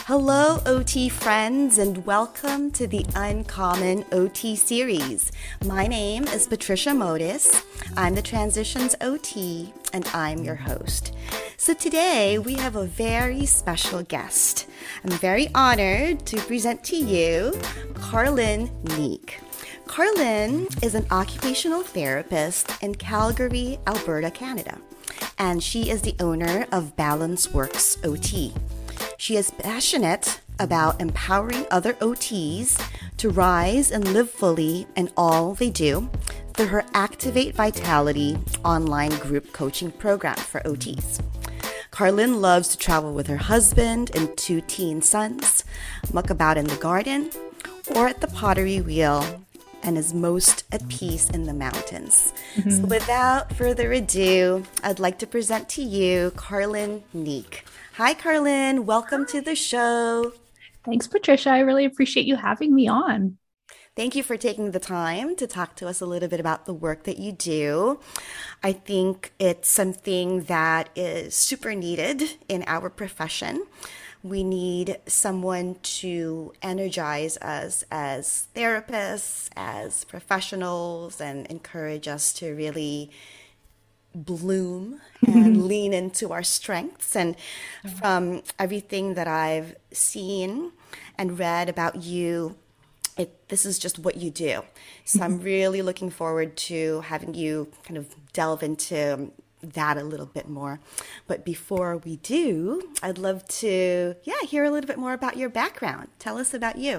Hello, OT friends, and welcome to the Uncommon OT series. My name is Patricia Modis. I'm the Transitions OT, and I'm your host. So today we have a very special guest. I'm very honored to present to you Carlin Neek. Carlin is an occupational therapist in Calgary, Alberta, Canada, and she is the owner of Balance Works OT. She is passionate about empowering other OTs to rise and live fully in all they do through her Activate Vitality online group coaching program for OTs. Carlin loves to travel with her husband and 2 teen sons, muck about in the garden or at the pottery wheel, and is most at peace in the mountains. So without further ado, I'd like to present to you Carlin Neek. Hi, Carlin. Welcome to the show. Thanks, Patricia. I really appreciate you having me on. Thank you for taking the time to talk to us a little bit about the work that you do. I think it's something that is super needed in our profession. We need someone to energize us as therapists, as professionals, and encourage us to really bloom and lean into our strengths. And from everything that I've seen and read about you, this is just what you do. So I'm really looking forward to having you kind of delve into that a little bit more. But before we do, I'd love to, hear a little bit more about your background. Tell us about you.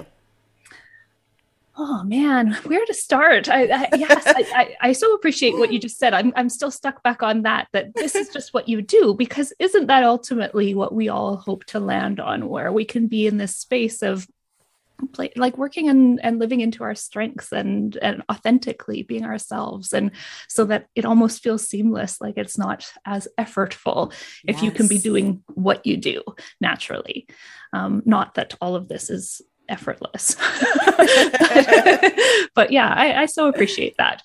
Oh man, where to start? I so appreciate what you just said. I'm still stuck back on that this is just what you do, because isn't that ultimately what we all hope to land on, where we can be in this space of like working and living into our strengths and authentically being ourselves, and so that it almost feels seamless, like it's not as effortful if you can be Yes. doing what you do naturally. Not that all of this is effortless. But yeah, I so appreciate that.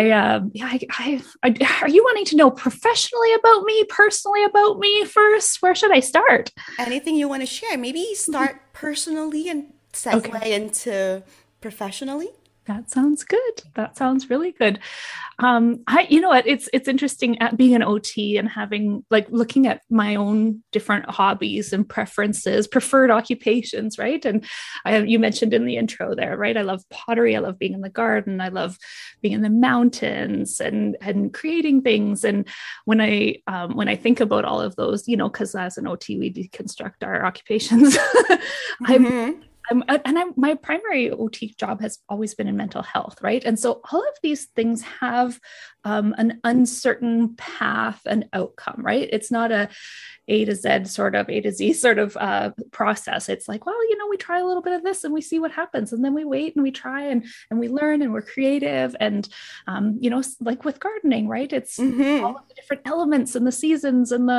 Are you wanting to know professionally about me, personally about me first? Where should I start? Anything you want to share? Maybe start personally and segue Okay. into professionally. That sounds good. That sounds really good. You know what? It's interesting at being an OT and having like looking at my own different hobbies and preferences, preferred occupations, right? And you mentioned in the intro there, right? I love pottery. I love being in the garden. I love being in the mountains and creating things. And when I think about all of those, you know, because as an OT we deconstruct our occupations, I'm Mm-hmm. my primary OT job has always been in mental health, right? And so all of these things have an uncertain path and outcome, right? It's not A to Z sort of A to Z sort of process. It's like, well, you know, we try a little bit of this and we see what happens, and then we wait and we try and we learn and we're creative, and you know, like with gardening, right? It's all Mm-hmm. of the different elements and the seasons and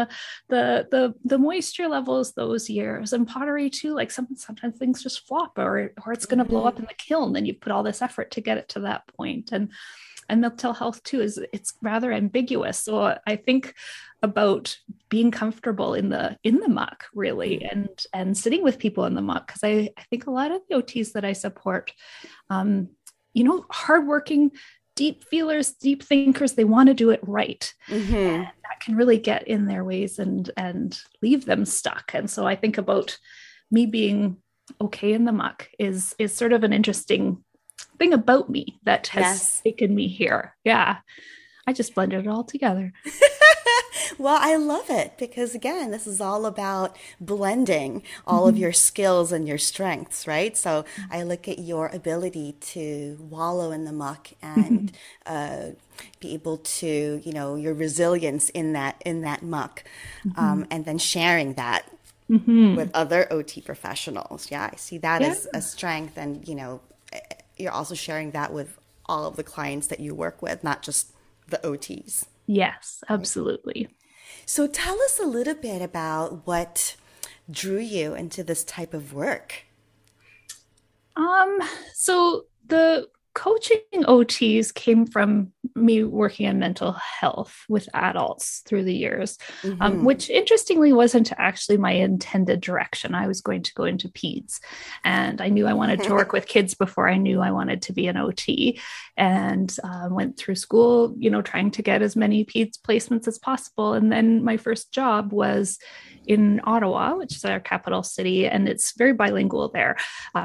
the moisture levels those years, and pottery too. Like sometimes things just flop, or it's going to blow up Mm-hmm. in the kiln, and you put all this effort to get it to that point. And mental health too is it's rather ambiguous. So I think about being comfortable in the muck really, and sitting with people in the muck, because I think a lot of the OTs that I support, um, you know, hardworking, deep feelers, deep thinkers, they want to do it right, and Mm-hmm. that can really get in their ways and leave them stuck. And so I think about me being okay in the muck is sort of an interesting thing about me that has Yes. taken me here. Yeah, I just blended it all together. Well, I love it because, again, this is all about blending all of Mhm. your skills and your strengths, right? So I look at your ability to wallow in the muck and Mhm. uh, be able to, your resilience in that muck, Mhm. and then sharing that with Mhm. other OT professionals. Yeah, I see that Yeah. as a strength, and you're also sharing that with all of the clients that you work with, not just the OTs. Yes, Right? absolutely. So tell us a little bit about what drew you into this type of work. Um, so coaching OTs came from me working in mental health with adults through the years, which interestingly wasn't actually my intended direction. I was going to go into peds, and I knew I wanted to work with kids before I knew I wanted to be an OT, and went through school, trying to get as many peds placements as possible. And then my first job was in Ottawa, which is our capital city, and it's very bilingual there,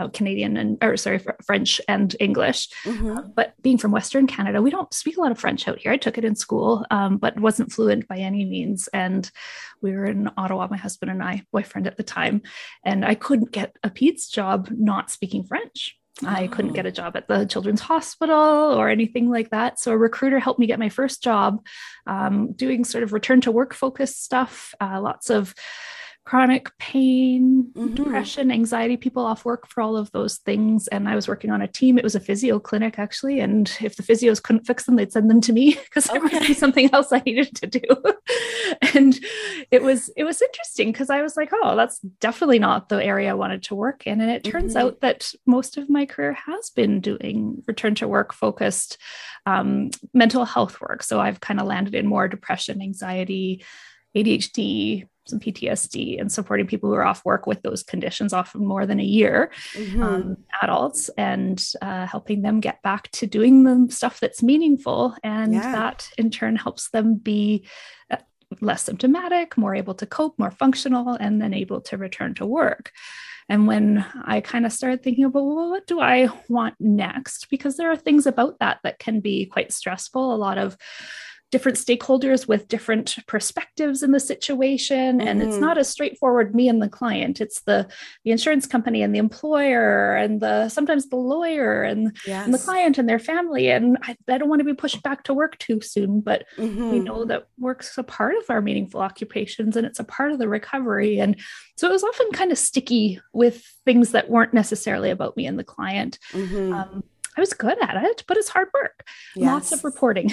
French and English. But being from Western Canada, we don't speak a lot of French out here. I took it in school, but wasn't fluent by any means. And we were in Ottawa, my husband and I, boyfriend at the time, and I couldn't get a peds job not speaking French. I couldn't get a job at the Children's Hospital or anything like that. So a recruiter helped me get my first job, doing sort of return to work focused stuff, lots of chronic pain, depression, anxiety, people off work for all of those things. And I was working on a team. It was a physio clinic, actually. And if the physios couldn't fix them, they'd send them to me because there might be something else I needed to do. And it was interesting because I was like, oh, that's definitely not the area I wanted to work in. And it turns out that most of my career has been doing return to work focused mental health work. So I've kind of landed in more depression, anxiety, ADHD, some PTSD, and supporting people who are off work with those conditions, often more than a year, adults, and helping them get back to doing the stuff that's meaningful. And that in turn helps them be less symptomatic, more able to cope, more functional, and then able to return to work. And when I kind of started thinking about, well, what do I want next? Because there are things about that can be quite stressful. A lot of different stakeholders with different perspectives in the situation. And it's not as straightforward, me and the client. It's the insurance company and the employer and sometimes the lawyer and the client and their family. And I don't want to be pushed back to work too soon, but we know that work's a part of our meaningful occupations and it's a part of the recovery. And so it was often kind of sticky with things that weren't necessarily about me and the client. I was good at it, but it's hard work. Lots of reporting.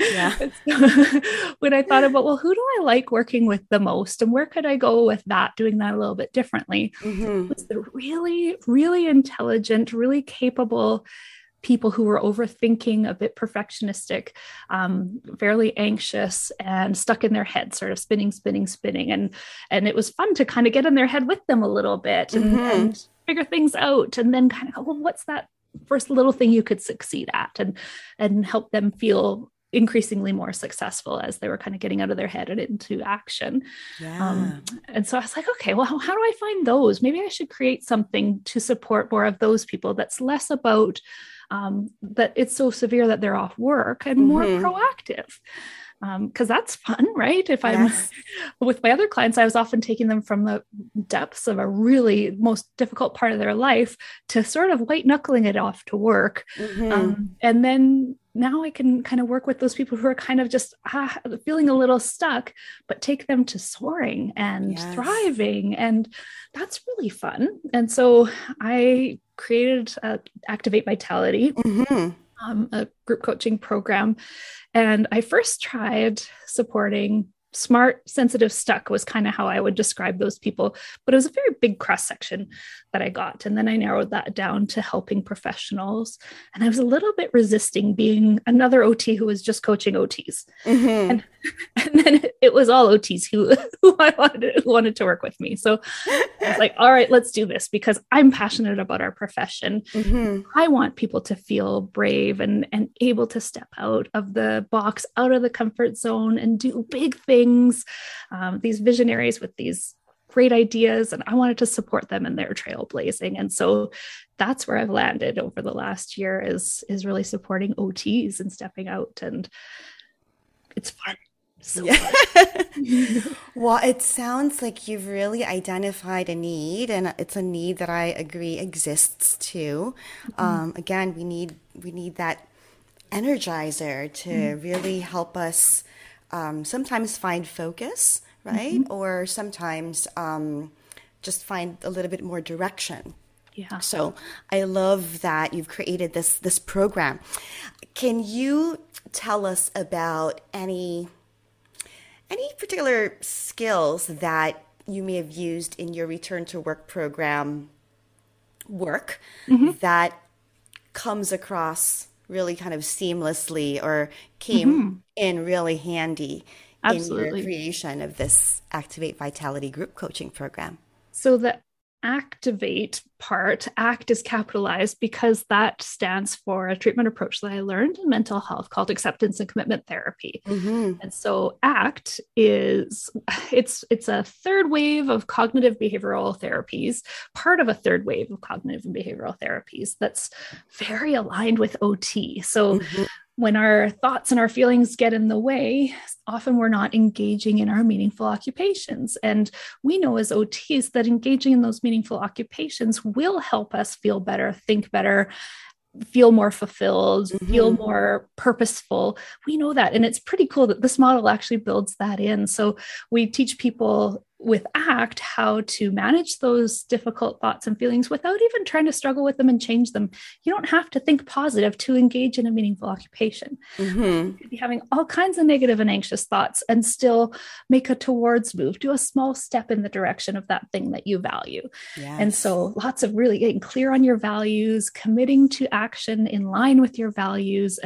When I thought about, well, who do I like working with the most and where could I go with that, doing that a little bit differently? It was the really, really intelligent, really capable people who were overthinking, a bit perfectionistic, fairly anxious and stuck in their head, sort of spinning. And it was fun to kind of get in their head with them a little bit and figure things out. And then kind of go, well, what's that first little thing you could succeed at, and help them feel increasingly more successful as they were kind of getting out of their head and into action. And so I was like, okay, well, how do I find those? Maybe I should create something to support more of those people that's less about that it's so severe that they're off work and more proactive. Because that's fun, right? If I'm with my other clients, I was often taking them from the depths of a really most difficult part of their life to sort of white knuckling it off to work. And then now I can kind of work with those people who are kind of just feeling a little stuck, but take them to soaring and thriving. And that's really fun. And so I created Activate Vitality, a group coaching program. And I first tried supporting smart, sensitive, stuck was kind of how I would describe those people. But it was a very big cross section that I got. And then I narrowed that down to helping professionals. And I was a little bit resisting being another OT who was just coaching OTs. And then it was all OTs who I wanted to work with me. So I was like, all right, let's do this because I'm passionate about our profession. I want people to feel brave and able to step out of the box, out of the comfort zone and do big things. These visionaries with these great ideas, and I wanted to support them in their trailblazing. And so that's where I've landed over the last year is really supporting OTs and stepping out, and it's fun. So Well, it sounds like you've really identified a need, and it's a need that I agree exists too. Again, we need that energizer to really help us sometimes find focus, right? Or sometimes just find a little bit more direction. So I love that you've created this program. Can you tell us about any particular skills that you may have used in your return to work program that comes across really kind of seamlessly or came in really handy in your Absolutely. creation of this Activate Vitality group coaching program? So the activate part, ACT is capitalized because that stands for a treatment approach that I learned in mental health called acceptance and commitment therapy. Mm-hmm. And so ACT is it's a third wave of cognitive behavioral therapies, part of a third wave of cognitive and behavioral therapies that's very aligned with OT. So Mm-hmm. when our thoughts and our feelings get in the way, often we're not engaging in our meaningful occupations. And we know as OTs that engaging in those meaningful occupations will help us feel better, think better, feel more fulfilled, feel Mm-hmm. more purposeful. We know that. And it's pretty cool that this model actually builds that in. So we teach people with ACT how to manage those difficult thoughts and feelings without even trying to struggle with them and change them. You don't have to think positive to engage in a meaningful occupation. Mm-hmm. You could be having all kinds of negative and anxious thoughts and still make a towards move, do a small step in the direction of that thing that you value. And Yes. so lots of really getting clear on your values, committing to action in line with your values,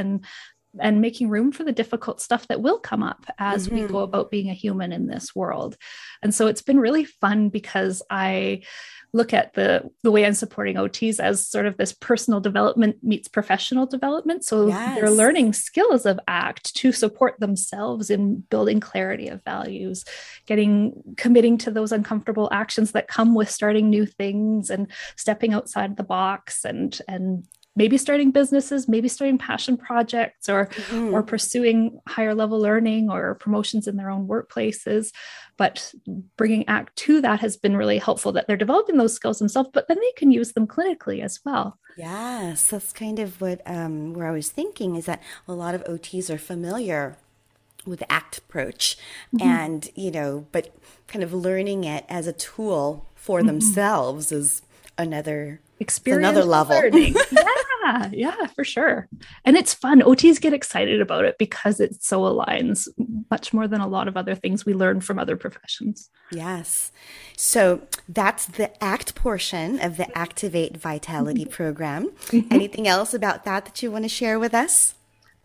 and making room for the difficult stuff that will come up as we Mm-hmm. go about being a human in this world. And so it's been really fun because I look at the way I'm supporting OTs as sort of this personal development meets professional development. So they're Yes. learning skills of ACT to support themselves in building clarity of values, committing to those uncomfortable actions that come with starting new things and stepping outside the box and maybe starting businesses, maybe starting passion projects or Mm-hmm. pursuing higher level learning or promotions in their own workplaces. But bringing ACT to that has been really helpful that they're developing those skills themselves, but then they can use them clinically as well. Yes, that's kind of what where I was thinking is that a lot of OTs are familiar with the ACT approach, Mm-hmm. and but kind of learning it as a tool for Mm-hmm. themselves is another it's another Experiential level. learning. Yeah, for sure. And it's fun. OTs get excited about it because it so aligns much more than a lot of other things we learn from other professions. Yes. So that's the ACT portion of the Activate Vitality program. Mhm. Anything else about that you want to share with us?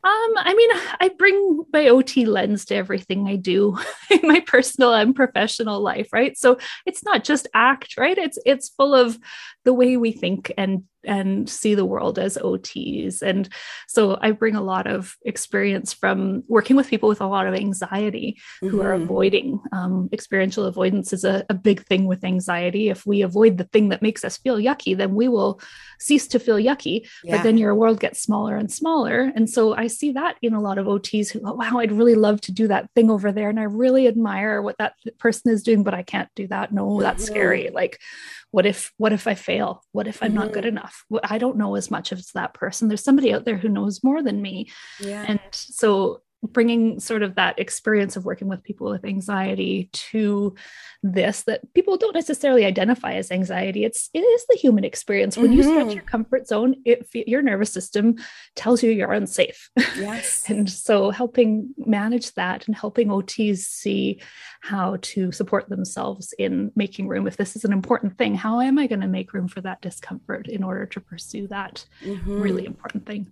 I mean, I bring my OT lens to everything I do in my personal and professional life, right? So it's not just ACT, right? It's full of the way we think and see the world as OTs. And so I bring a lot of experience from working with people with a lot of anxiety who are Mm-hmm. avoiding. Experiential avoidance is a big thing with anxiety. If we avoid the thing that makes us feel yucky, then we will cease to feel yucky, but Yeah. then your world gets smaller and smaller. And so I see that in a lot of OTs who, oh, wow, I'd really love to do that thing over there. And I really admire what that person is doing, but I can't do that. No, that's Mm-hmm. scary. Like, what if I fail? What if I'm not good Mm-hmm. enough? I don't know as much as that person. There's somebody out there who knows more than me. Yeah. And so bringing sort of that experience of working with people with anxiety to this that people don't necessarily identify as anxiety. It is the human experience. When you stretch Mm-hmm. your comfort zone, your nervous system tells you you're unsafe. Yes. And so helping manage that and helping OTs see how to support themselves in making room. If this is an important thing, how am I going to make room for that discomfort in order to pursue that Mm-hmm. really important thing?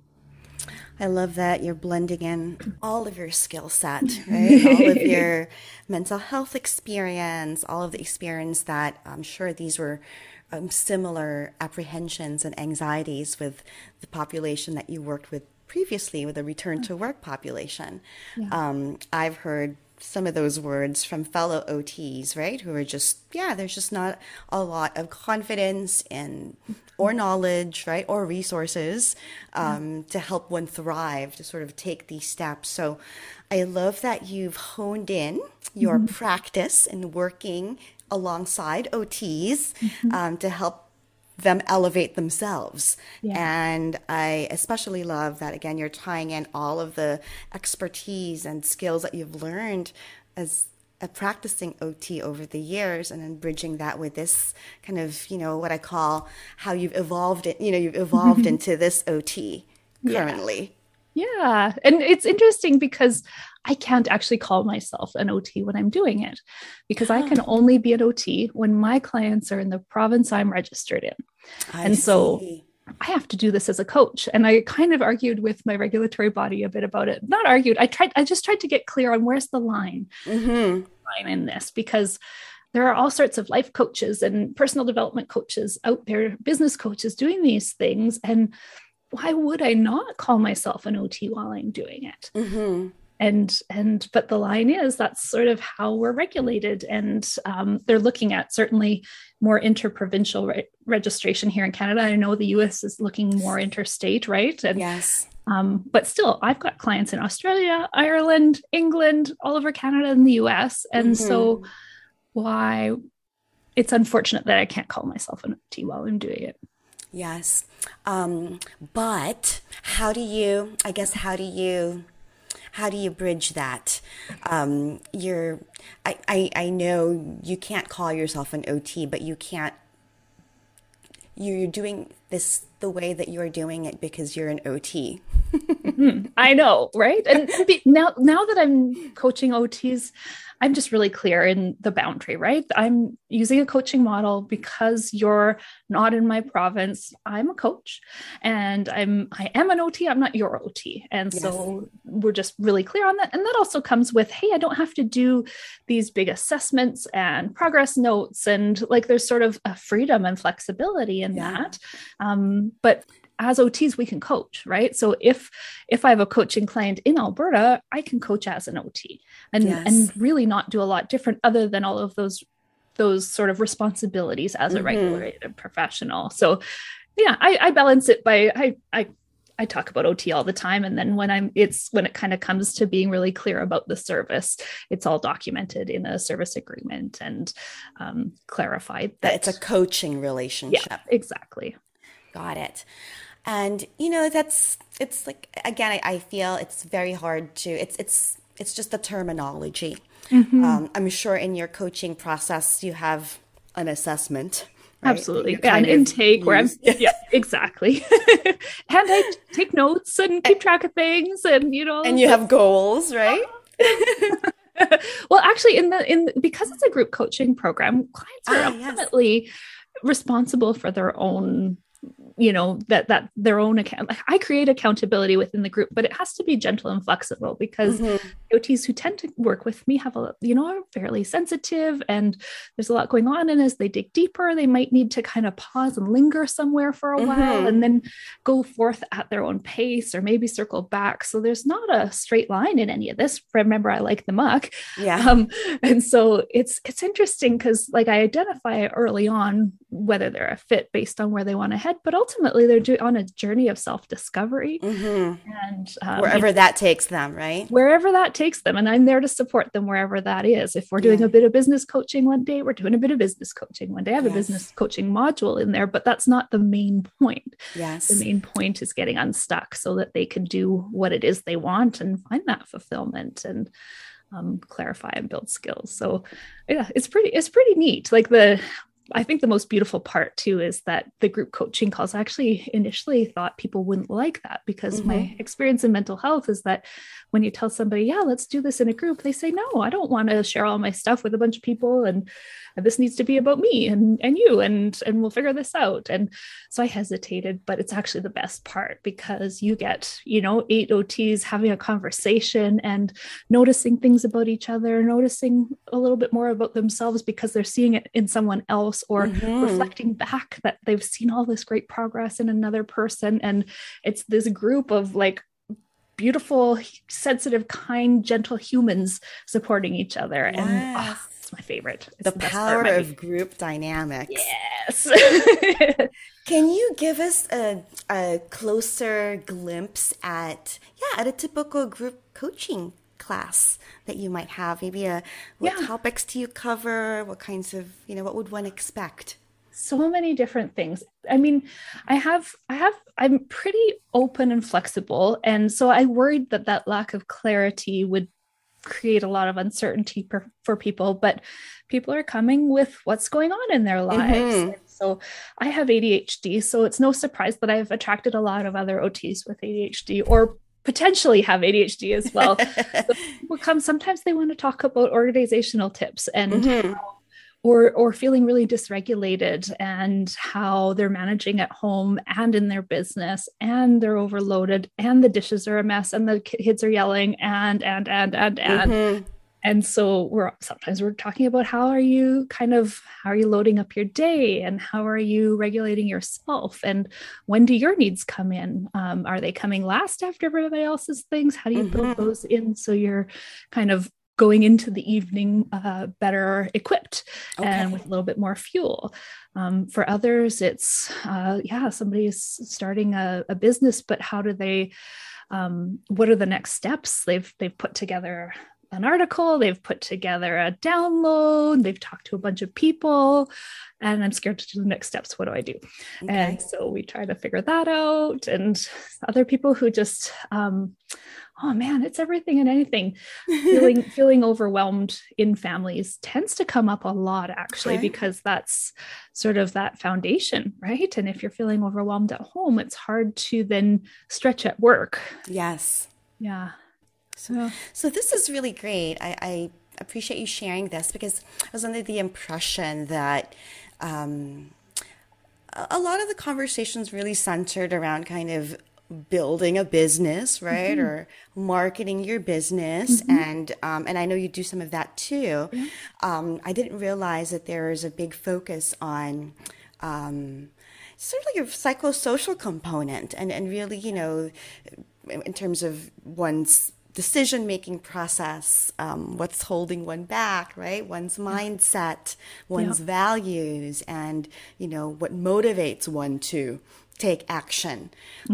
I love that you're blending in all of your skill set, right? All of your mental health experience, all of the experience that I'm sure these were similar apprehensions and anxieties with the population that you worked with previously with the return to work population. Yeah. I've heard some of those words from fellow OTs, right? Who are just, yeah, there's just not a lot of confidence in or knowledge, right? Or resources Yeah. to help one thrive, to sort of take these steps. So I love that you've honed in your Mhm. practice in working alongside OTs Mhm. to help them elevate themselves. Yeah. And I especially love that, again, you're tying in all of the expertise and skills that you've learned as a practicing OT over the years and then bridging that with this kind of, what I call how you've evolved it, you've evolved into this OT Yeah. currently. Yeah. And it's interesting because I can't actually call myself an OT when I'm doing it because I can only be an OT when my clients are in the province I'm registered in. I And so see. I have to do this as a coach. And I kind of argued with my regulatory body a bit about it. Not argued. I just tried to get clear on where's the line, line in this, because there are all sorts of life coaches and personal development coaches out there, business coaches doing these things. And why would I not call myself an OT while I'm doing it? But the line is, that's sort of how we're regulated. And they're looking at certainly more interprovincial registration here in Canada. I know the US is looking more interstate, right? And, yes. But still, I've got clients in Australia, Ireland, England, all over Canada and the US. And so why it's unfortunate that I can't call myself an OT while I'm doing it. Yes. But how do you bridge that? I know you can't call yourself an OT, but you're doing this the way that you're doing it because you're an OT. I know, right? And now that I'm coaching OTs, I'm just really clear in the boundary, right? I'm using a coaching model because you're not in my province. I'm a coach and I am an OT. I'm not your OT. And so we're just really clear on that. And that also comes with, hey, I don't have to do these big assessments and progress notes. And like, there's sort of a freedom and flexibility in that. But as OTs, we can coach, right? So if I have a coaching client in Alberta, I can coach as an OT and really not do a lot different other than all of those sort of responsibilities as a regulated professional. So yeah, I balance it by, I talk about OT all the time. And then when it kind of comes to being really clear about the service, it's all documented in a service agreement and clarified that it's a coaching relationship. Yeah, exactly. Got it. And it's like, again, I feel it's very hard to, it's just the terminology. I'm sure in your coaching process, you have an assessment. Right? Absolutely. Yeah, an intake where I'm, exactly. And I take notes and keep track of things and, And you have goals, right? Well, actually because it's a group coaching program, clients are ultimately responsible for their own, that their own account. I create accountability within the group, but it has to be gentle and flexible because OTs who tend to work with me have are fairly sensitive and there's a lot going on. And as they dig deeper, they might need to kind of pause and linger somewhere for a while and then go forth at their own pace or maybe circle back. So there's not a straight line in any of this. Remember, I like the muck. Yeah. And so it's interesting because like I identify early on whether they're a fit based on where they want to head, but ultimately they're on a journey of self-discovery and wherever that takes them, right? Wherever that takes them. And I'm there to support them wherever that is. If we're doing a bit of business coaching one day, we're doing a bit of business coaching one day. I have a business coaching module in there, but that's not the main point. Yes. The main point is getting unstuck so that they can do what it is they want and find that fulfillment and clarify and build skills. So yeah, it's pretty neat. Like I think the most beautiful part too is that the group coaching calls, I actually initially thought people wouldn't like that because my experience in mental health is that when you tell somebody, let's do this in a group, they say, no, I don't want to share all my stuff with a bunch of people. And this needs to be about me and you, and we'll figure this out. And so I hesitated, but it's actually the best part because you get, 8 OTs having a conversation and noticing things about each other, noticing a little bit more about themselves because they're seeing it in someone else or reflecting back that they've seen all this great progress in another person. And it's this group of like beautiful, sensitive, kind, gentle humans supporting each other. Yes. And it's my favorite. It's the power of group dynamics. Yes. Can you give us a closer glimpse at a typical group coaching class that you might have? Maybe what topics do you cover? What kinds of, what would one expect? So many different things. I mean, I'm pretty open and flexible. And so I worried that lack of clarity would create a lot of uncertainty for people, but people are coming with what's going on in their lives. And so I have ADHD, so it's no surprise that I've attracted a lot of other OTs with ADHD or potentially have ADHD as well. So people come, sometimes they want to talk about organizational tips and how or feeling really dysregulated, and how they're managing at home and in their business, and they're overloaded, and the dishes are a mess, and the kids are yelling, and so sometimes we're talking about how are you loading up your day, and how are you regulating yourself, and when do your needs come in? Are they coming last after everybody else's things? How do you build those in so you're kind of going into the evening better equipped and with a little bit more fuel? For others, it's somebody's starting a business, but how do they? What are the next steps? They've put together an article, they've put together a download, they've talked to a bunch of people, and I'm scared to do the next steps. What do I do? And so we try to figure that out. And other people who just, oh man, it's everything and anything. Feeling overwhelmed in families tends to come up a lot, actually, because that's sort of that foundation, right? And if you're feeling overwhelmed at home, it's hard to then stretch at work. Yes. Yeah. So this is really great. I appreciate you sharing this, because I was under the impression that a lot of the conversations really centered around kind of building a business, right? Or marketing your business. And I know you do some of that too. I didn't realize that there is a big focus on sort of like a psychosocial component, and really, in terms of one's decision-making process, what's holding one back, right? One's mindset, one's values, and, what motivates one to take action.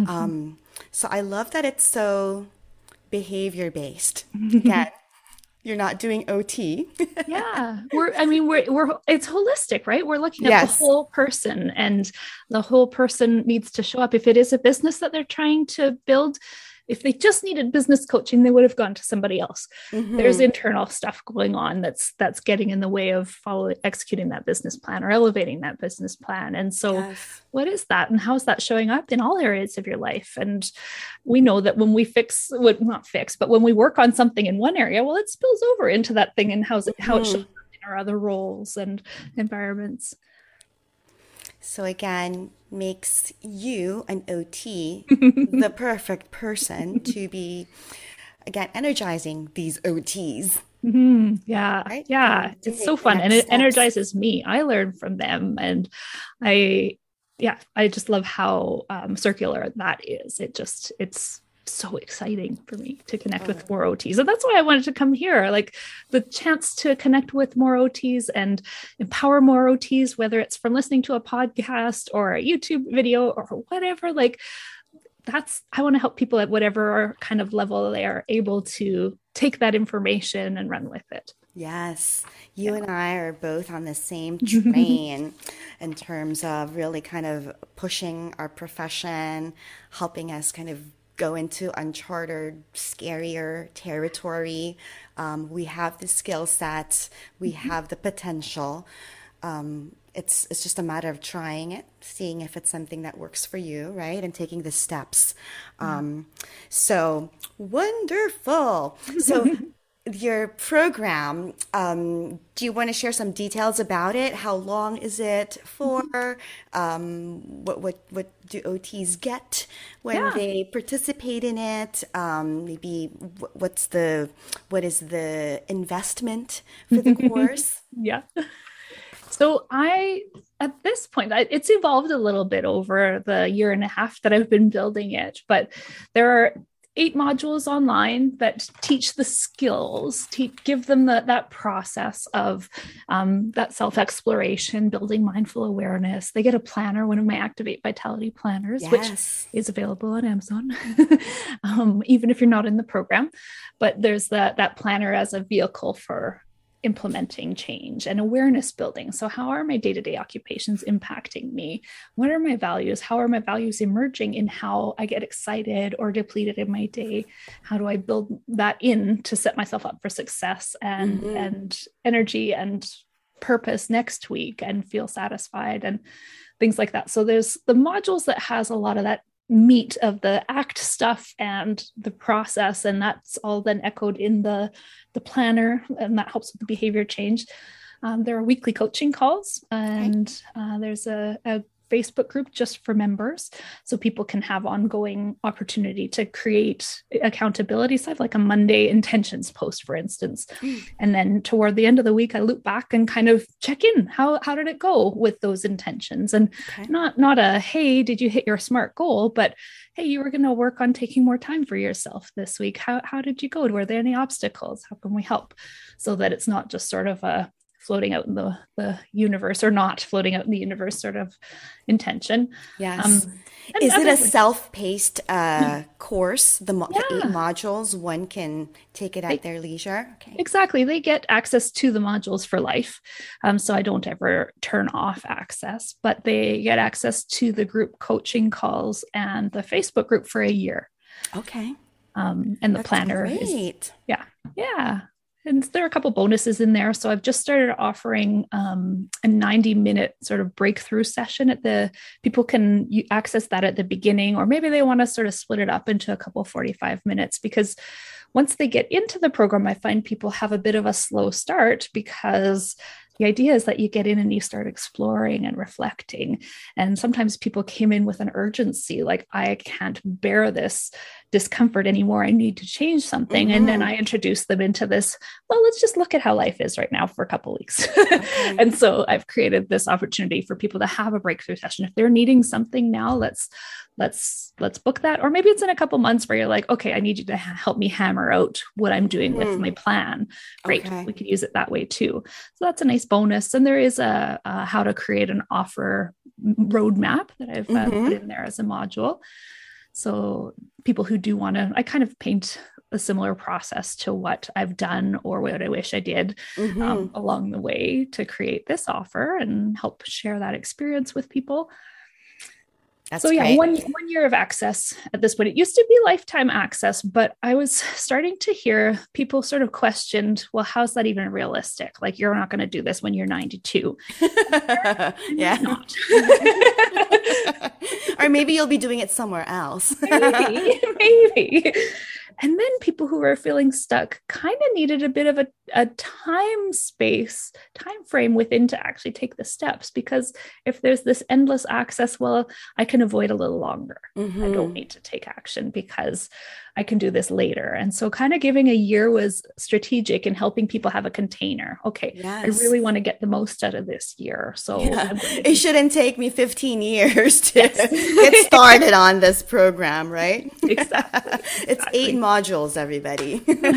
So I love that it's so behavior-based. Again, you're not doing OT. We're it's holistic, right? We're looking at the whole person, and the whole person needs to show up. If it is a business that they're trying to build, if they just needed business coaching, they would have gone to somebody else. There's internal stuff going on that's getting in the way of executing that business plan or elevating that business plan. And so what is that, and how is that showing up in all areas of your life? And we know that when we when we work on something in one area, well, it spills over into that thing, and how it shows up in our other roles and environments. So again, makes you an OT the perfect person to be, again, energizing these OTs. Right? It's so fun, and it energizes me. I learn from them, and I just love how circular that is. It's so exciting for me to connect with more OTs. And that's why I wanted to come here, like the chance to connect with more OTs and empower more OTs, whether it's from listening to a podcast or a YouTube video or whatever. Like I want to help people at whatever kind of level they are able to take that information and run with it. Yes, you and I are both on the same train in terms of really kind of pushing our profession, helping us kind of go into uncharted, scarier territory. We have the skill sets, we have the potential. It's just a matter of trying it, seeing if it's something that works for you, right? And taking the steps. So wonderful. So your program, do you want to share some details about it? How long is it for? What do OTs get when they participate in it? Maybe what is the investment for the course? So at this point, it's evolved a little bit over the year and a half that I've been building it, but there are 8 modules online that teach the skills, give them that process of that self-exploration, building mindful awareness. They get a planner, one of my Activate Vitality planners, which is available on Amazon, even if you're not in the program. But there's that planner as a vehicle for implementing change and awareness building. So how are my day-to-day occupations impacting me? What are my values? How are my values emerging in how I get excited or depleted in my day? How do I build that in to set myself up for success and energy and purpose next week and feel satisfied and things like that? So there's the modules that has a lot of that meat of the ACT stuff and the process, and that's all then echoed in the planner, and that helps with the behavior change. There are weekly coaching calls, and there's a Facebook group just for members, so people can have ongoing opportunity to create accountability stuff, like a Monday intentions post, for instance. And then toward the end of the week, I loop back and kind of check in. How did it go with those intentions? And not a, hey, did you hit your SMART goal? But hey, you were going to work on taking more time for yourself this week. How did you go? Were there any obstacles? How can we help? So that it's not just sort of a floating out in the universe, or not floating out in the universe sort of intention. Yes. Is it a self-paced course, the 8 modules? One can take it at their leisure? Okay. Exactly. They get access to the modules for life. So I don't ever turn off access, but they get access to the group coaching calls and the Facebook group for a year. Okay. And the That's planner great. Yeah. And there are a couple bonuses in there. So I've just started offering a 90-minute sort of breakthrough session people can access that at the beginning, or maybe they want to sort of split it up into a couple 45 minutes, because once they get into the program, I find people have a bit of a slow start, because the idea is that you get in and you start exploring and reflecting. And sometimes people came in with an urgency, like, I can't bear this discomfort anymore. I need to change something. Mm-hmm. And then I introduce them into this, well, let's just look at how life is right now for a couple of weeks. Okay. And so I've created this opportunity for people to have a breakthrough session. If they're needing something now, let's book that. Or maybe it's in a couple months where you're like, okay, I need you to help me hammer out what I'm doing with my plan. Great. Okay. We could use it that way too. So that's a nice bonus. And there is a how to create an offer roadmap that I've put in there as a module. So people who do want to, I kind of paint a similar process to what I've done or what I wish I did along the way to create this offer and help share that experience with people. That's so yeah, great. one year of access at this point. It used to be lifetime access, but I was starting to hear people sort of questioned, well, how's that even realistic? Like, you're not going to do this when you're 92. Yeah. Not. Or maybe you'll be doing it somewhere else. Maybe. And then people who were feeling stuck kind of needed a bit of a time frame within to actually take the steps. Because if there's this endless access, well, I can avoid a little longer. I don't need to take action because I can do this later. And so kind of giving a year was strategic in helping people have a container. Okay, yes. I really want to get the most out of this year. So it shouldn't take me 15 years to get started on this program, right? Exactly. It's 8 modules, everybody.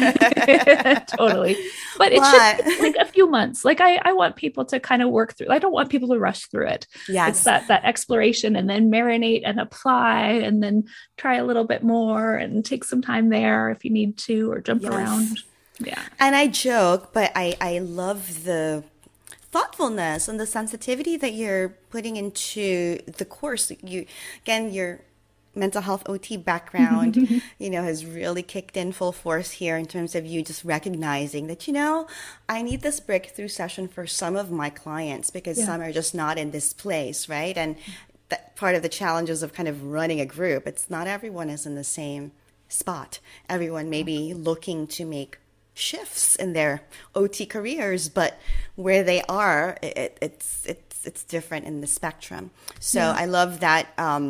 Totally. But it should take like a few months. Like I want people to kind of work through. I don't want people to rush through it. Yes. It's that exploration, and then marinate and apply, and then try a little bit more and take some time there if you need to, or jump around. Yeah. And I joke, but I love the thoughtfulness and the sensitivity that you're putting into the course. Your mental health OT background, has really kicked in full force here in terms of you just recognizing that, I need this breakthrough session for some of my clients because some are just not in this place, right? And that part of the challenges of kind of running a group, it's not everyone is in the same spot. Everyone may be looking to make shifts in their OT careers, but where they are, it's different in the spectrum. So I love that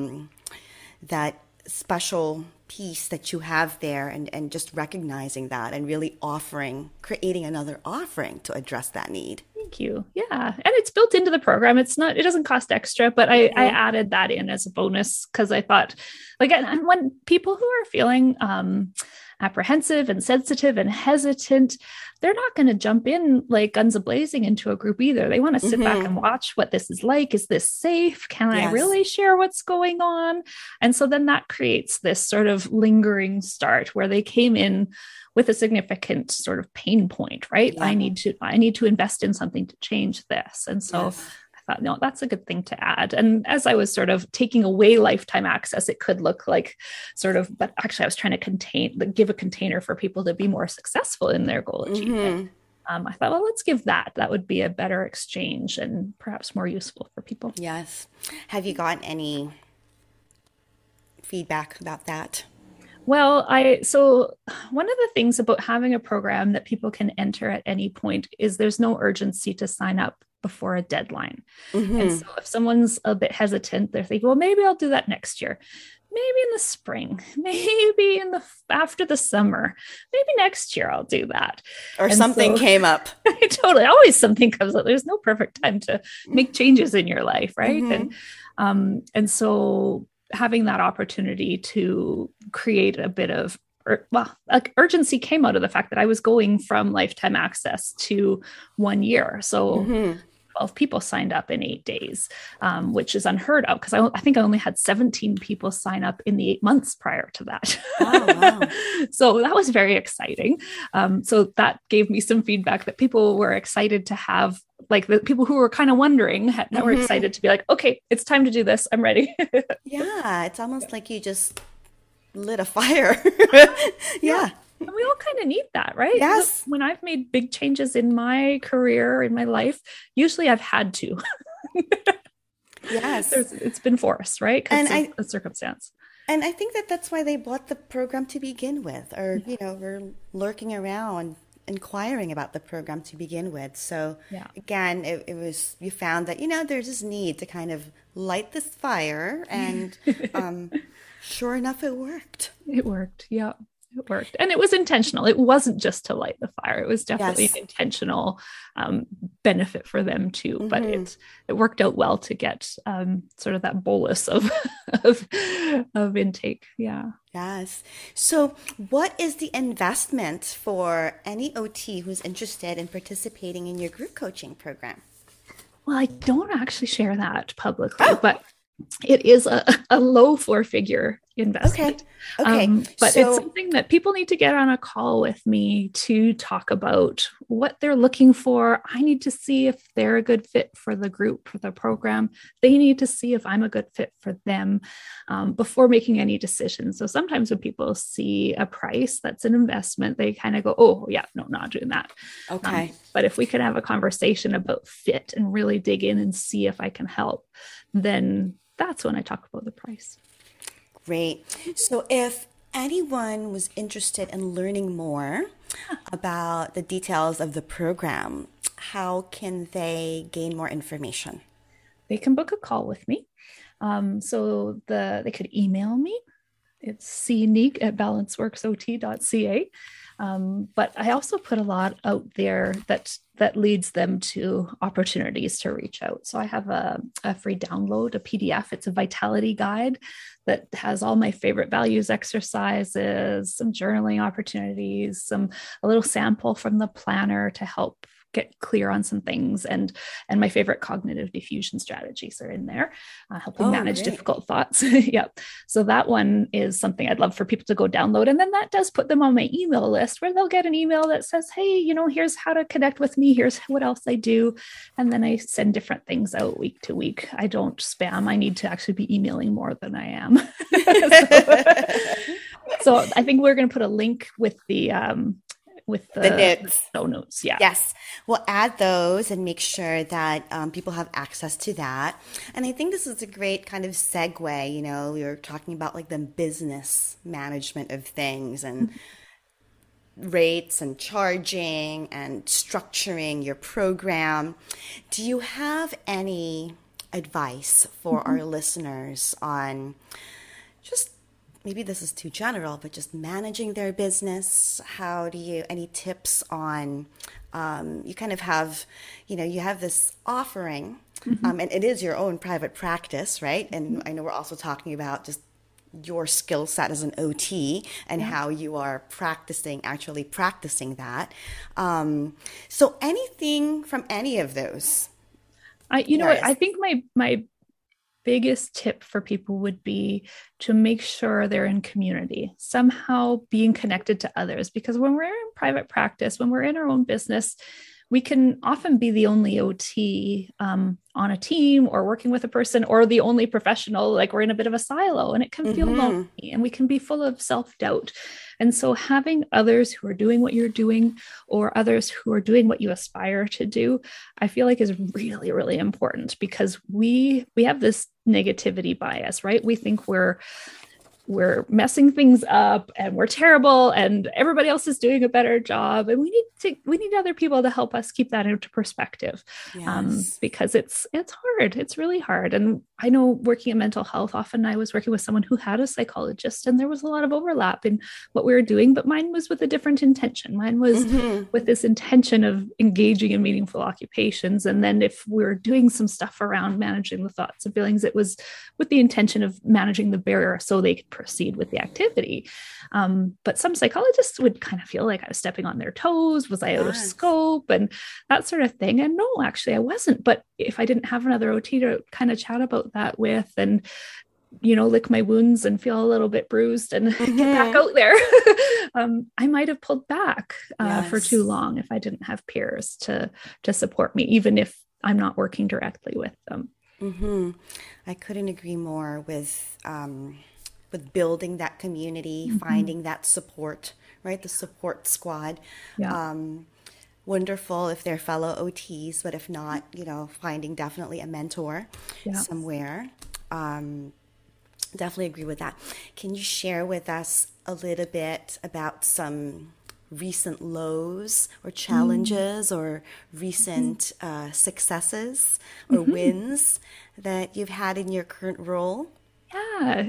that special piece that you have there, and just recognizing that and really creating another offering to address that need. Thank you. Yeah. And it's built into the program. It doesn't cost extra, but I added that in as a bonus because I thought, like, and when people who are feeling apprehensive and sensitive and hesitant, they're not going to jump in like guns a-blazing into a group either. They want to sit back and watch what this is like. Is this safe? Can I really share what's going on? And so then that creates this sort of lingering start where they came in with a significant sort of pain point, right? Yeah. I need to invest in something to change this. And so I thought, no, that's a good thing to add. And as I was sort of taking away lifetime access, it could look like but actually I was trying to give a container for people to be more successful in their goal achievement. I thought, well, let's give that. That would be a better exchange and perhaps more useful for people. Yes. Have you gotten any feedback about that? Well, so one of the things about having a program that people can enter at any point is there's no urgency to sign up before a deadline. And Mm-hmm. so if someone's a bit hesitant, they're thinking, well, maybe I'll do that next year. Maybe in the spring, maybe in the after the summer, maybe next year I'll do that. Or And something so came up. totally always something comes up. There's no perfect time to make changes in your life, right? Mm-hmm. And so having that opportunity to create a bit of urgency came out of the fact that I was going from lifetime access to 1 year. So Mm-hmm. 12 people signed up in 8 days, which is unheard of because I think I only had 17 people sign up in the 8 months prior to that. Oh, wow. So that was very exciting. So that gave me some feedback that people were excited to have, like the people who were kind of wondering were excited to be like, okay, it's time to do this. I'm ready. Yeah, it's almost like you just lit a fire. Yeah. Yeah. And we all kind of need that, right? Yes. When I've made big changes in my career, in my life, usually I've had to. Yes. It's been forced, right? And Because of I a circumstance. and I think that that's why they bought the program to begin with, or we're lurking around inquiring about the program to begin with. So Yeah. again, it was you found that there's this need to kind of light this fire, and um, sure enough, it worked. It worked. Yeah, it worked. And it was intentional. It wasn't just to light the fire. It was definitely Yes. an intentional benefit for them too. But Hmm. it worked out well to get sort of that bolus of, of, of intake. Yeah. Yes. So, what is the investment for any OT who's interested in participating in your group coaching program? Well, I don't actually share that publicly, Oh, but it is a low four-figure okay. investment. Okay. But it's So, something that people need to get on a call with me to talk about what they're looking for. I need to see if they're a good fit for the group, for the program. They need to see if I'm a good fit for them before making any decisions. So sometimes when people see a price that's an investment, they kind of go, oh, yeah, no, not doing that. okay. But if we could have a conversation about fit and really dig in and see if I can help, then that's when I talk about the price. Great. So, if anyone was interested in learning more about the details of the program, how can they gain more information? They can book a call with me. So they could email me. It's cneek@balanceworksot.ca. But I also put a lot out there that leads them to opportunities to reach out. So I have a free download, a PDF. It's a vitality guide that has all my favorite values exercises, some journaling opportunities, a little sample from the planner to help get clear on some things, and my favorite cognitive diffusion strategies are in there, helping Oh, manage great. difficult thoughts. Yep. So that one is something I'd love for people to go download, and then that does put them on my email list where they'll get an email that says, hey, here's how to connect with me, here's what else I do, and then I send different things out week to week. I don't spam. I need to actually be emailing more than I am. So I think we're going to put a link with the The notes. show notes. Yeah. Yes, we'll add those and make sure that people have access to that. And I think this is a great kind of segue. You're talking about like the business management of things and rates and charging and structuring your program. Do you have any advice for our listeners on just maybe this is too general, but just managing their business? Any tips on, you kind of have, you have this offering, and it is your own private practice, right? And I know we're also talking about just your skill set as an OT and Yeah. how you are actually practicing that. So anything from any of those You know what? I areas? think my biggest tip for people would be to make sure they're in community, somehow being connected to others. Because when we're in private practice, when we're in our own business, we can often be the only OT on a team or working with a person, or the only professional. Like we're in a bit of a silo, and it can feel lonely, and we can be full of self-doubt. And so having others who are doing what you're doing, or others who are doing what you aspire to do, I feel like is really, really important, because we have this negativity bias, right? We think we're we're messing things up and we're terrible and everybody else is doing a better job, and we need other people to help us keep that into perspective. Yes. Because it's hard. It's really hard. And I know, working in mental health, often I was working with someone who had a psychologist, and there was a lot of overlap in what we were doing, but mine was with a different intention. Mine was with this intention of engaging in meaningful occupations, and then if we were doing some stuff around managing the thoughts and feelings, it was with the intention of managing the barrier so they could proceed with the activity. But some psychologists would kind of feel like I was stepping on their toes. Was I out of scope and that sort of thing? And no, actually I wasn't. But if I didn't have another OT to kind of chat about that with, and lick my wounds and feel a little bit bruised and get back out there, I might have pulled back for too long if I didn't have peers to support me, even if I'm not working directly with them. I couldn't agree more with building that community, finding that support, right? The support squad. Wonderful if they're fellow OTs, but if not, finding definitely a mentor somewhere. Definitely agree with that. Can you share with us a little bit about some recent lows or challenges or recent successes or wins that you've had in your current role? Yeah.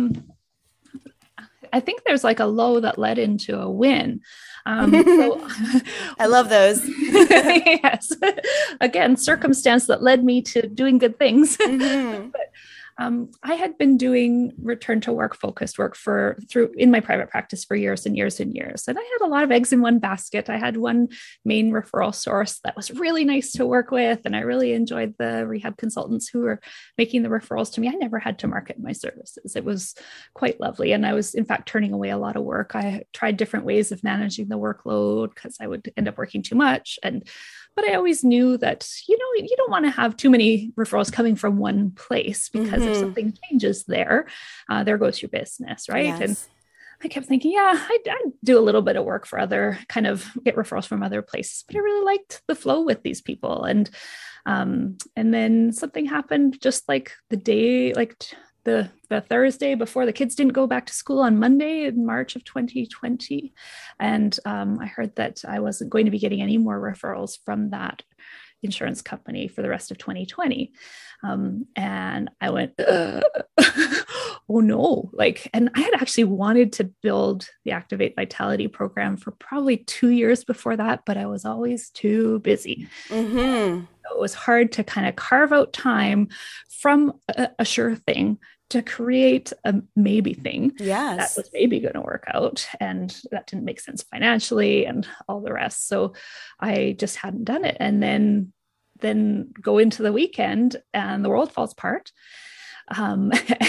I think there's like a low that led into a win. So I love those. Yes. Again, circumstance that led me to doing good things. But I had been doing return to work focused work in my private practice for years and years and years. And I had a lot of eggs in one basket. I had one main referral source that was really nice to work with. And I really enjoyed the rehab consultants who were making the referrals to me. I never had to market my services. It was quite lovely. And I was, in fact, turning away a lot of work. I tried different ways of managing the workload because I would end up working too much. But I always knew that, you don't want to have too many referrals coming from one place, because if something changes there goes your business, right? Yes. And I kept thinking, I'd do a little bit of work for get referrals from other places, but I really liked the flow with these people. And then something happened just like the day, the Thursday before the kids didn't go back to school on Monday in March of 2020. And I heard that I wasn't going to be getting any more referrals from that insurance company for the rest of 2020. And I went, oh no, and I had actually wanted to build the Activate Vitality program for probably 2 years before that, but I was always too busy. It was hard to kind of carve out time from a sure thing to create a maybe thing that was maybe going to work out. And that didn't make sense financially and all the rest. So I just hadn't done it. And then go into the weekend and the world falls apart. And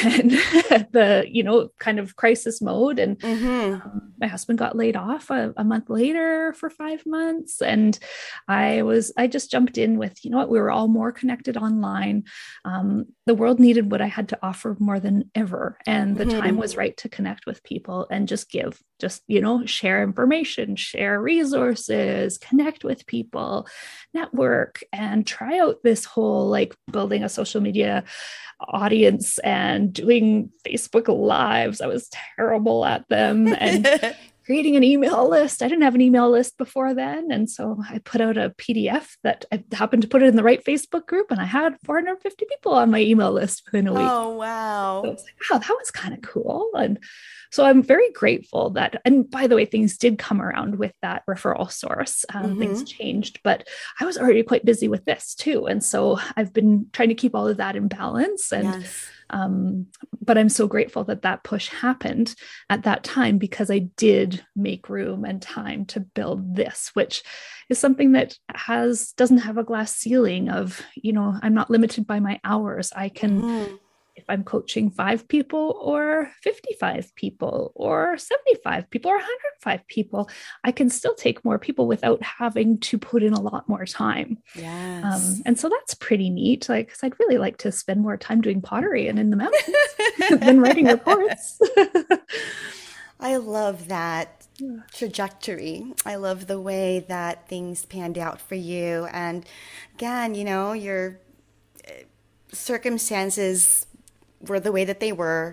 the, kind of crisis mode. And my husband got laid off a month later for 5 months. And I just jumped in with, we were all more connected online. The world needed what I had to offer more than ever. And the time was right to connect with people and just give, share information, share resources, connect with people, network, and try out this whole building a social media audience and doing Facebook Lives. I was terrible at them. And creating an email list. I didn't have an email list before then. And so I put out a PDF that I happened to put it in the right Facebook group, and I had 450 people on my email list within a week. Oh, wow. So it's wow, that was kind of cool. And so I'm very grateful that, and by the way, things did come around with that referral source. Things changed, but I was already quite busy with this too. And so I've been trying to keep all of that in balance. And but I'm so grateful that push happened at that time, because I did make room and time to build this, which is something that doesn't have a glass ceiling of, I'm not limited by my hours. I can, if I'm coaching 5 people or 55 people or 75 people or 105 people, I can still take more people without having to put in a lot more time. Yes. And so that's pretty neat. Because I'd really like to spend more time doing pottery and in the mountains than writing reports. I love that trajectory. I love the way that things panned out for you. And again, your circumstances were the way that they were.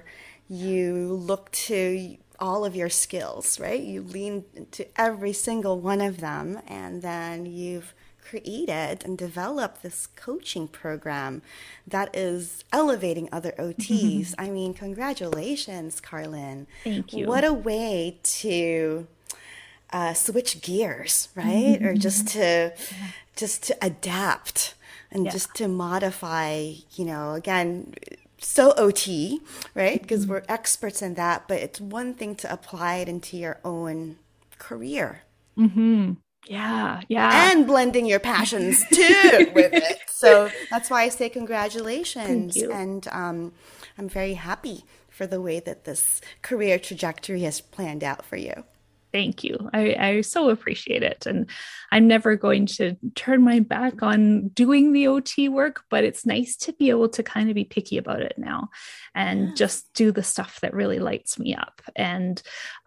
you look to all of your skills, right? You lean into every single one of them, and then you've created and developed this coaching program that is elevating other OTs. I mean, congratulations, Carlin. Thank you. What a way to switch gears, right? Or just to adapt and just to modify, again, so OT, right? Because we're experts in that, but it's one thing to apply it into your own career. Yeah. And blending your passions too with it. So that's why I say congratulations. Thank you. And I'm very happy for the way that this career trajectory has planned out for you. Thank you. I so appreciate it. And I'm never going to turn my back on doing the OT work, but it's nice to be able to kind of be picky about it now and just do the stuff that really lights me up and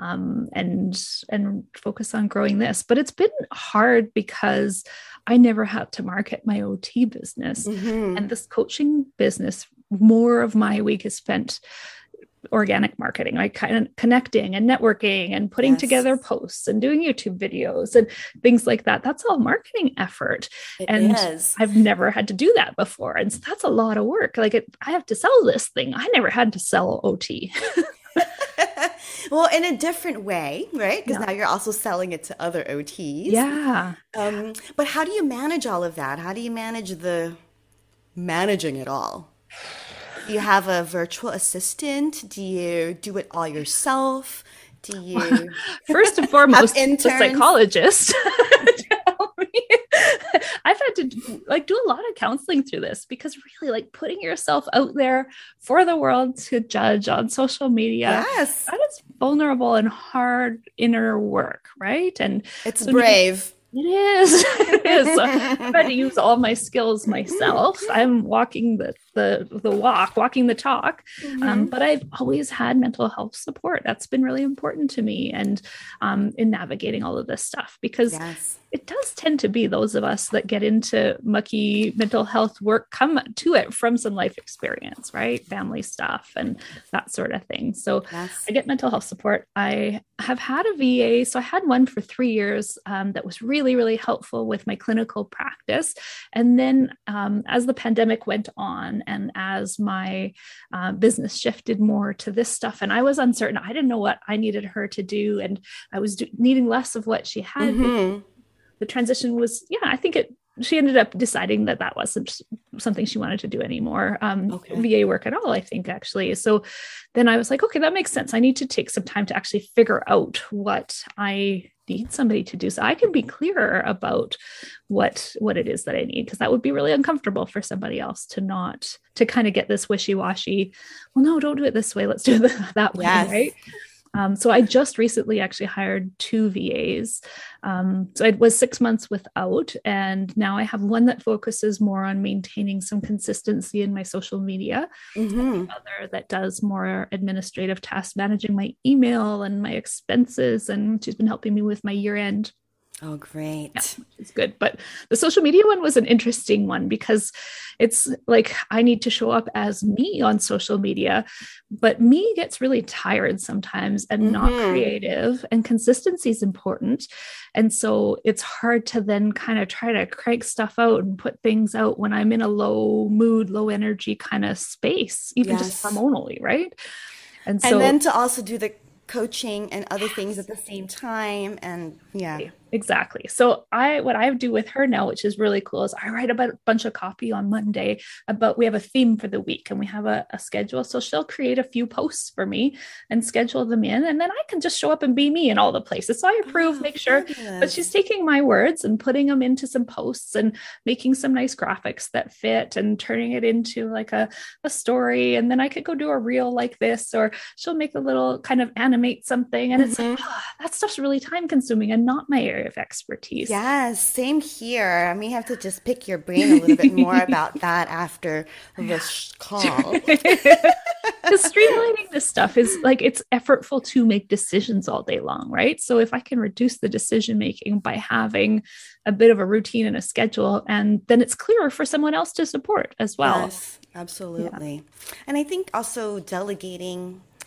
focus on growing this. But it's been hard because I never had to market my OT business, and this coaching business, more of my week is spent organic marketing, like kind of connecting and networking and putting together posts and doing YouTube videos and things like that. That's all marketing effort. I've never had to do that before. And so that's a lot of work. Like I have to sell this thing. I never had to sell OT. Well, in a different way, right? Because now you're also selling it to other OTs. Yeah. But how do you manage all of that? How do you manage managing it all? Do you have a virtual assistant? Do you do it all yourself? Do you first and foremost have the psychologist? I've had to do a lot of counseling through this because really putting yourself out there for the world to judge on social media, that is vulnerable and hard inner work, right? And it's brave. It is. It is. I've had to use all my skills myself. I'm walking the walk, walking the talk. But I've always had mental health support. That's been really important to me, and in navigating all of this stuff, because it does tend to be those of us that get into mucky mental health work come to it from some life experience, right? Family stuff and that sort of thing. So I get mental health support. I have had a VA. So I had one for 3 years that was really, really helpful with my clinical practice. And then as the pandemic went on and as my business shifted more to this stuff, and I was uncertain, I didn't know what I needed her to do. And I was needing less of what she had. The transition was, I think she ended up deciding that wasn't something she wanted to do anymore. VA work at all, I think, actually. So then I was like, okay, that makes sense. I need to take some time to actually figure out what I need somebody to do so I can be clearer about what it is that I need, because that would be really uncomfortable for somebody else to kind of get this wishy-washy, well, no, don't do it this way. Let's do it that way, right? So I just recently actually hired 2 VAs. So it was 6 months without, and now I have one that focuses more on maintaining some consistency in my social media, and the other that does more administrative tasks, managing my email and my expenses. And she's been helping me with my year end. Oh, great. Yeah, which is good. But the social media one was an interesting one because it's like I need to show up as me on social media, but me gets really tired sometimes and not creative, and consistency is important. And so it's hard to then kind of try to crank stuff out and put things out when I'm in a low mood, low energy kind of space, even just hormonally, right? And then to also do the coaching and other things at the same time. And exactly. So what I do with her now, which is really cool, is I write about a bunch of copy on Monday about, we have a theme for the week and we have a schedule. So she'll create a few posts for me and schedule them in. And then I can just show up and be me in all the places. So I approve, make sure, but she's taking my words and putting them into some posts and making some nice graphics that fit and turning it into like a story. And then I could go do a reel like this, or she'll make a little kind of animate something. And it's like, that stuff's really time consuming and not my area of expertise. Yes, same here. I may have to just pick your brain a little bit more about that after this call. Because streamlining this stuff is like, it's effortful to make decisions all day long, right? So if I can reduce the decision making by having a bit of a routine and a schedule, and then it's clearer for someone else to support as well. Yes, absolutely. And I think also delegating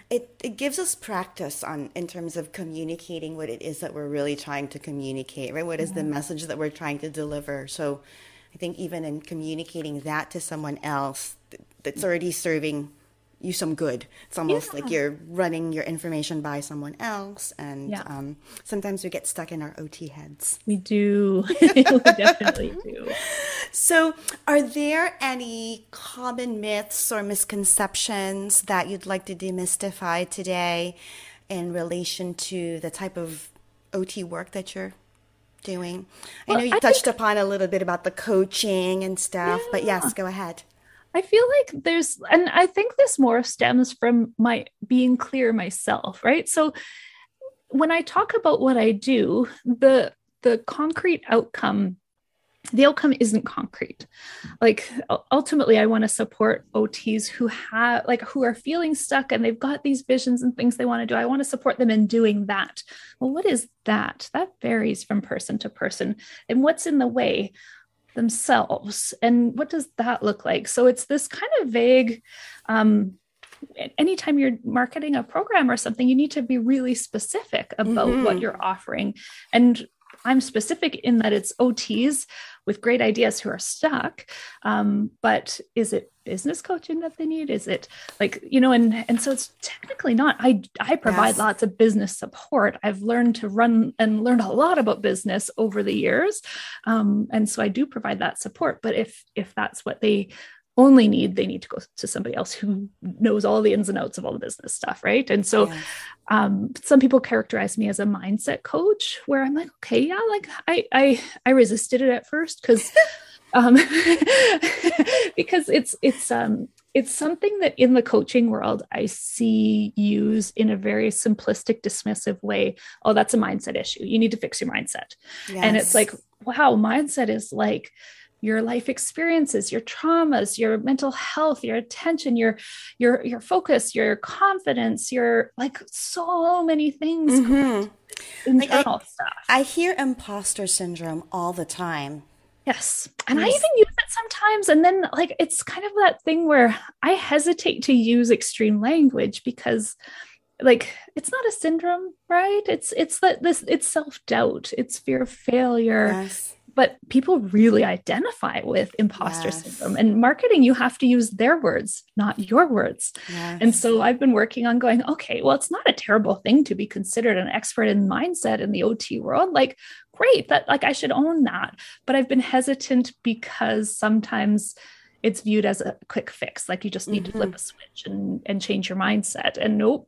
it gives us practice on in terms of communicating what it is that we're really trying to communicate, right? What is the message that we're trying to deliver? So I think even in communicating that to someone else, that's already serving you some good. It's almost like you're running your information by someone else. And sometimes we get stuck in our OT heads. We do. We definitely do. So are there any common myths or misconceptions that you'd like to demystify today in relation to the type of OT work that you're doing? I know you touched upon a little bit about the coaching and stuff, but yes, go ahead. I feel like and I think this more stems from my being clear myself, right? So when I talk about what I do, the concrete outcome, the outcome isn't concrete. Like ultimately, I want to support OTs who are feeling stuck and they've got these visions and things they want to do. I want to support them in doing that. Well, what is that? That varies from person to person. And what's in the way? Themselves. And what does that look like? So it's this kind of vague, anytime you're marketing a program or something, you need to be really specific about what you're offering. And I'm specific in that it's OTs with great ideas who are stuck. But is it business coaching that they need? Is it and so it's technically not. I provide lots of business support. I've learned to run and learned a lot about business over the years. And so I do provide that support. But if that's what they only need, they need to go to somebody else who knows all the ins and outs of all the business stuff, right? And so some people characterize me as a mindset coach, where I'm like, okay, yeah, like I resisted it at first because because it's something that in the coaching world I see used in a very simplistic, dismissive way. Oh, that's a mindset issue. You need to fix your mindset. Yes. And it's like, wow, mindset is like your life experiences, your traumas, your mental health, your attention, your focus, your confidence, your like so many things, internal stuff. I hear imposter syndrome all the time. Yes. And I even use it sometimes. And then like, it's kind of that thing where I hesitate to use extreme language because like, it's not a syndrome, right? It's self-doubt, it's fear of failure. Yes. But people really identify with imposter syndrome, and marketing, you have to use their words, not your words. Yes. And so I've been working on going, okay, well, it's not a terrible thing to be considered an expert in mindset in the OT world. Like, great, that like I should own that. But I've been hesitant because sometimes it's viewed as a quick fix. Like you just need to flip a switch and change your mindset. And nope.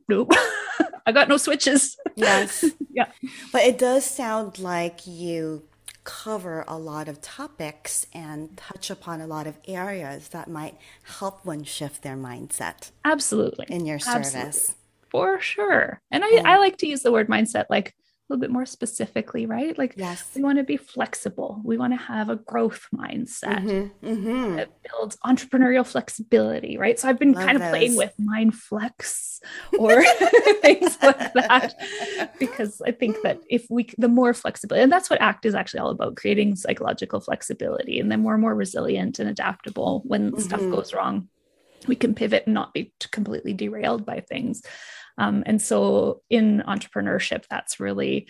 I got no switches. Yes. Yeah. But it does sound like you cover a lot of topics and touch upon a lot of areas that might help one shift their mindset. Absolutely. In your service. Absolutely. For sure. And I like to use the word mindset like a little bit more specifically, right? Like we want to be flexible. We want to have a growth mindset that builds entrepreneurial flexibility, right? So I've been kind of playing with mind flex or things like that, because I think that the more flexibility, and that's what ACT is actually all about, creating psychological flexibility, and then we're more resilient and adaptable when stuff goes wrong. We can pivot and not be completely derailed by things. And so in entrepreneurship, that's really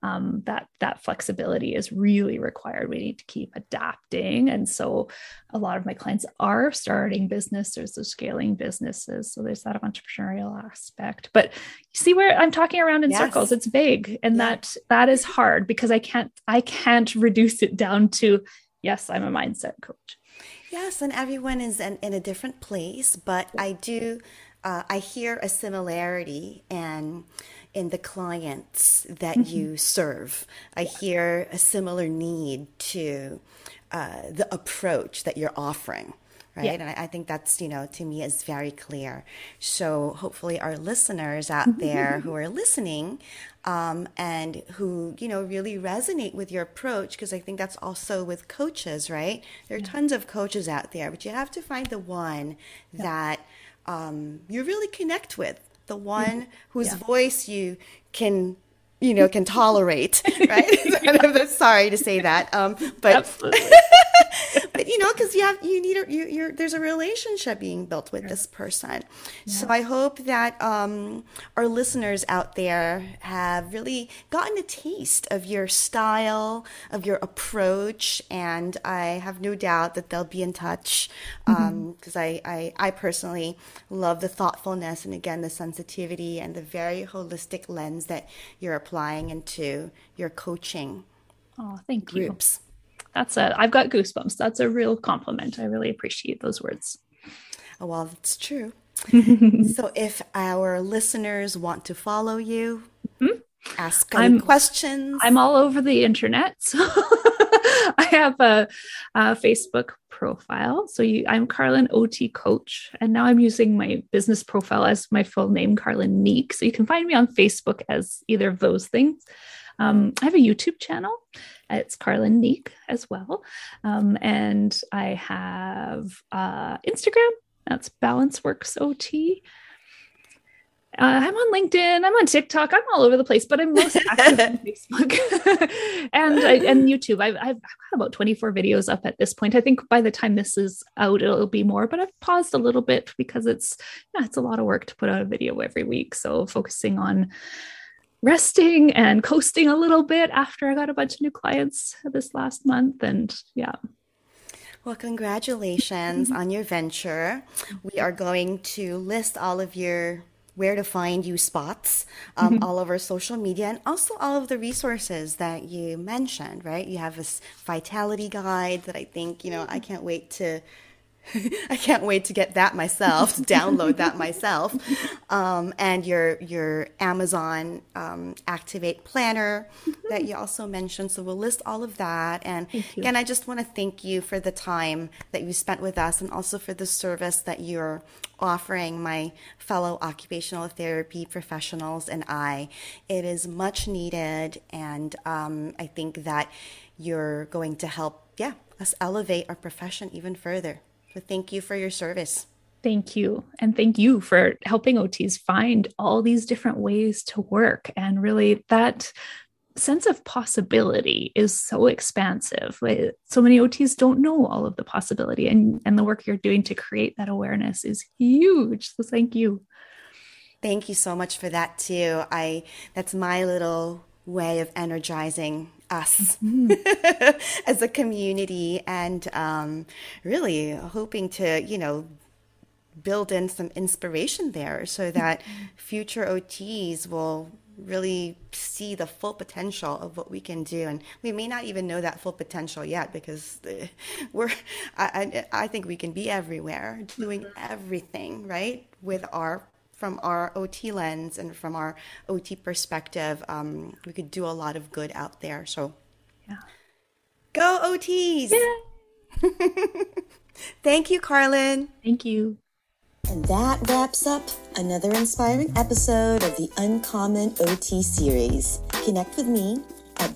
that flexibility is really required. We need to keep adapting. And so a lot of my clients are starting businesses or scaling businesses. So there's that entrepreneurial aspect. But you see where I'm talking around in circles, it's vague. And that is hard because I can't reduce it down to, yes, I'm a mindset coach. Yes, and everyone is in a different place, but I hear a similarity in the clients that you serve. I hear a similar need to the approach that you're offering, right? Yeah. And I think that's, to me is very clear. So hopefully our listeners out there who are listening and who, really resonate with your approach, because I think that's also with coaches, right? There are tons of coaches out there, but you have to find the one that you really connect with, the one whose voice you can tolerate, right? Sorry to say that, but absolutely. But because there's a relationship being built with this person. Yeah. So I hope that our listeners out there have really gotten a taste of your style, of your approach, and I have no doubt that they'll be in touch because I personally love the thoughtfulness and, again, the sensitivity and the very holistic lens that you're applying into your coaching. Oh, thank groups. You. I've got goosebumps. That's a real compliment. I really appreciate those words. Oh, well, that's true. So if our listeners want to follow you, ask any questions. I'm all over the internet. So I have a Facebook profile. So I'm Carlin OT Coach. And now I'm using my business profile as my full name, Carlin Neek. So you can find me on Facebook as either of those things. I have a YouTube channel. It's Carlin Neek as well. And I have Instagram. That's Balanceworks OT. I'm on LinkedIn. I'm on TikTok. I'm all over the place, but I'm most active on Facebook and YouTube. I've got about 24 videos up at this point. I think by the time this is out, it'll be more, but I've paused a little bit because it's a lot of work to put out a video every week. So focusing on resting and coasting a little bit after I got a bunch of new clients this last month. And yeah. Well, congratulations on your venture. We are going to list all of your where to find you spots all over social media, and also all of the resources that you mentioned, right? You have this vitality guide that I think, I can't wait to get that myself, to download that myself. And your Amazon Activate Planner that you also mentioned. So we'll list all of that. And again, I just want to thank you for the time that you spent with us, and also for the service that you're offering my fellow occupational therapy professionals and I. It is much needed. And I think that you're going to help, us elevate our profession even further. So thank you for your service. Thank you. And thank you for helping OTs find all these different ways to work. And really, that sense of possibility is so expansive. So many OTs don't know all of the possibility, and the work you're doing to create that awareness is huge. So thank you. Thank you so much for that too. That's my little way of energizing us as a community, and really hoping to, build in some inspiration there so that future OTs will really see the full potential of what we can do. And we may not even know that full potential yet, because I think we can be everywhere, doing everything, right? From our OT lens and from our OT perspective, we could do a lot of good out there. So go OTs! Yeah. Thank you, Carlin. Thank you. And that wraps up another inspiring episode of the Uncommon OT series. Connect with me at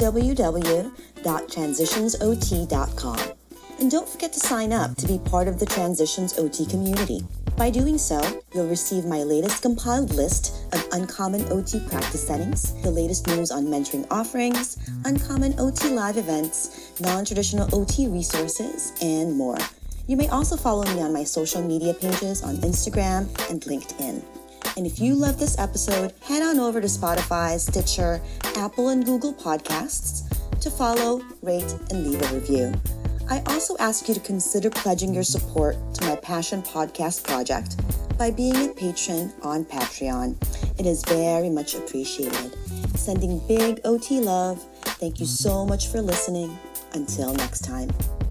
www.transitionsot.com. And don't forget to sign up to be part of the Transitions OT community. By doing so, you'll receive my latest compiled list of uncommon OT practice settings, the latest news on mentoring offerings, uncommon OT live events, non-traditional OT resources, and more. You may also follow me on my social media pages on Instagram and LinkedIn. And if you love this episode, head on over to Spotify, Stitcher, Apple, and Google Podcasts to follow, rate, and leave a review. I also ask you to consider pledging your support to my Passion Podcast project by being a patron on Patreon. It is very much appreciated. Sending big OT love. Thank you so much for listening. Until next time.